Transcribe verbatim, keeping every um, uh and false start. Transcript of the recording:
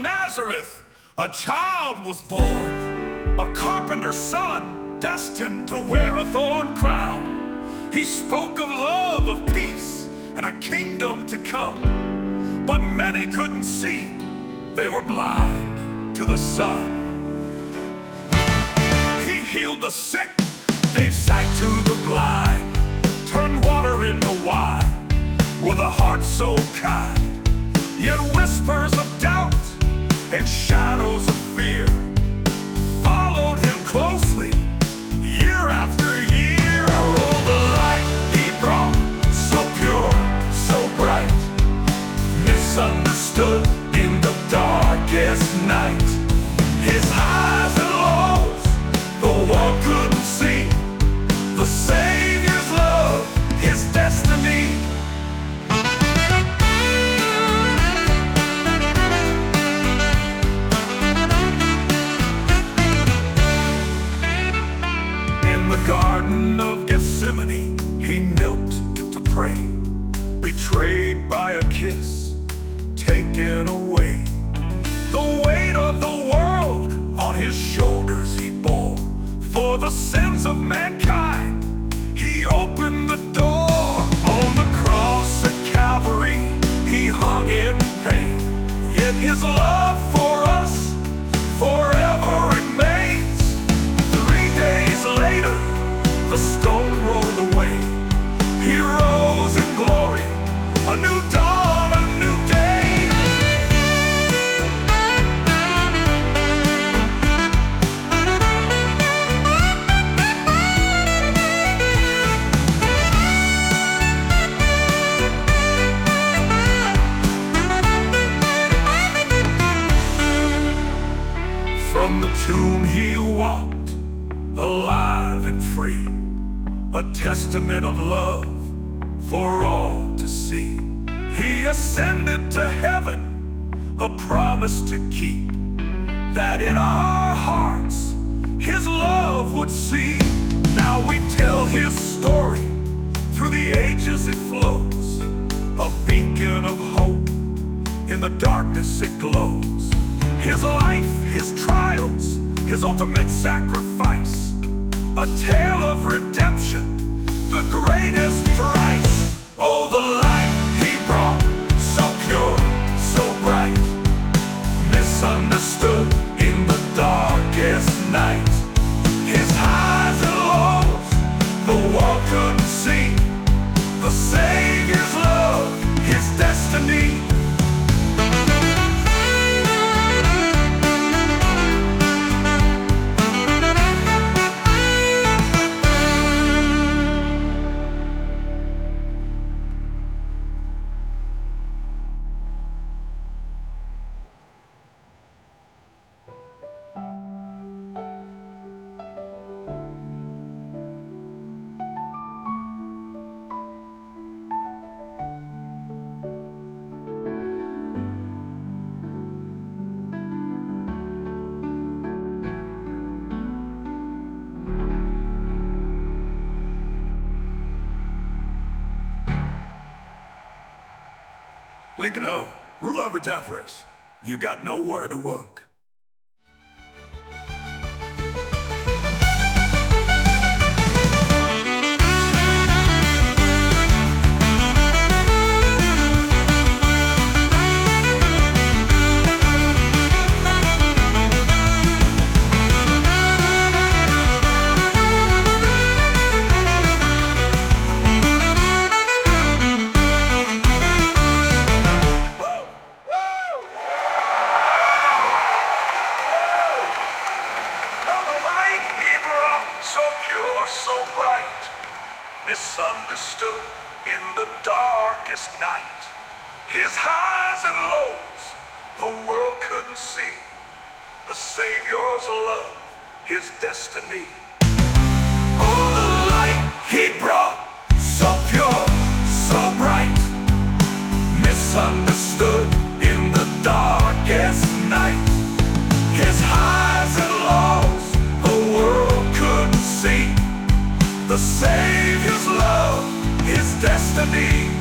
Nazareth, a child was born, a carpenter's son, destined to wear a thorn crown. He spoke of love, of peace, and a kingdom to come. But many couldn't see, they were blind to the sun. He healed the sick, gave sight to the blind, turned water into wine, with a heart so kind. Yet whispers of doubt and shadows of fear followed him closely, year after year. Oh, the light he brought, so pure, so bright, misunderstood in the darkest night. His highs and lows, the world couldn't see, the Savior's love, his destiny. Garden of Gethsemane, he knelt to pray, betrayed by a kiss, taken away. The weight of the world on his shoulders he bore. For the sins of mankind, he opened the door. On the cross at Calvary, he hung in pain. Yet his love for us forever remains. Three days later, the stone rolled away. He rose in glory, a new dawn, a new day. From the tomb he walked, alive and free, a testament of love for all to see. He ascended to heaven, a promise to keep, that in our hearts his love would see. Now we tell his story, through the ages it flows, a beacon of hope, in the darkness it glows. His life, his trials, his ultimate sacrifice, a tale of redemption, the greatest price. Oh, the light he brought, so pure, so bright, misunderstood in the darkest night. His highs and lows, the world couldn't see, the Savior's love, his destiny. Lincoln O, rule over Deathwish. You got nowhere to work. So bright, misunderstood in the darkest night. His highs and lows, the world couldn't see, the Savior's love, his destiny. Oh, the light he brought, so pure, so bright, misunderstood in the darkest night. His highs and lows, the world couldn't see, the Savior's love, his destiny.